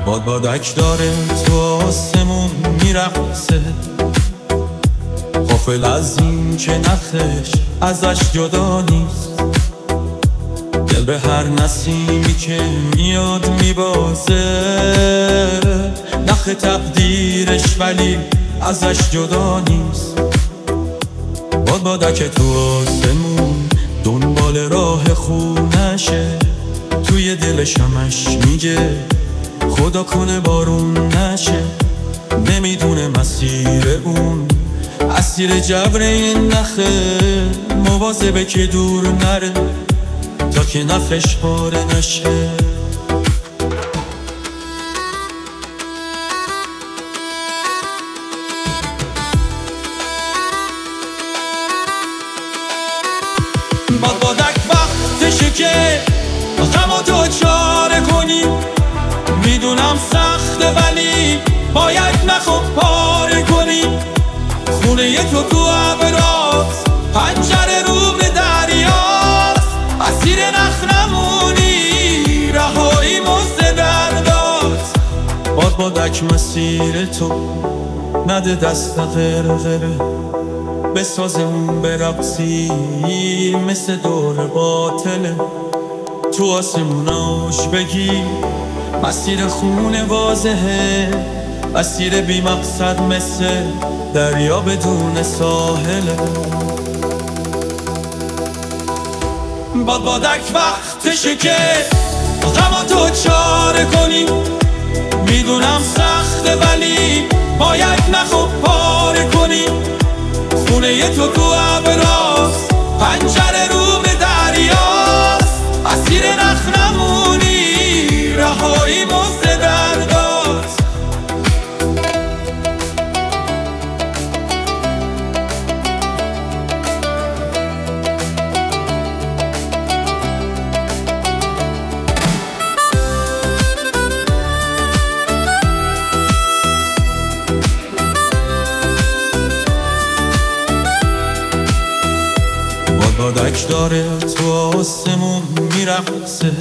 بادک داره تو آسمون میرقصه، غافل از این که نخش ازش جدا نیست. دل به هر نسیمی که میاد میبازه، نخ تقدیرش ولی ازش جدا نیست. بادک تو آسمون دنبال راه خونشه، توی دلش همش میگه خدا کنه بارون نشه. نمیدونه مسیر اون اسیر جبر این نخه، مواظبه که دور نره تا که نخش پاره نشه. بادک وقتشه که غمو تو چاره کنی. میدونم سخته ولی باید نخو پاره کنی. خونه تو تو ابراست، پنجره رو به دریاست. اسیر نخ نمونی، رهایی مزد درداست. بادک مسیر تو نده دست غرغره، بسازمون برقصی مثل دور باطله. تو آسموناش بگی مسیر خونه واضحه، مسیر بی مقصد مثل دریا بدون ساحله. بادک وقتشه که غمو تو چاره کنی. میدونم سخته ولی باید نخو پاره کنی. خونه تو تو ابراست، پنجره رو به دریاست. اسیر نخ نمونی، رهایی مزد درداست. بادک داره تو آسمون میرقصه،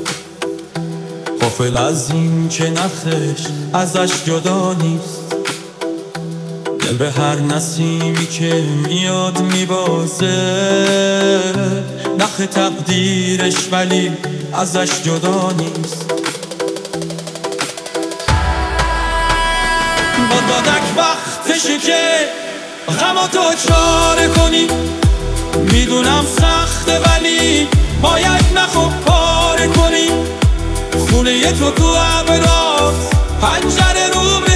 غافل از این که نخش ازش جدا نیست. دل به هر نسیمی که میاد میبازه، نخ تقدیرش ولی ازش جدا نیست. بادک وقتشه که غمو تو چاره کنی. میدونم سخته ولی باید نخو پاره کنی. خونه تو تو ابراست، پنجره رو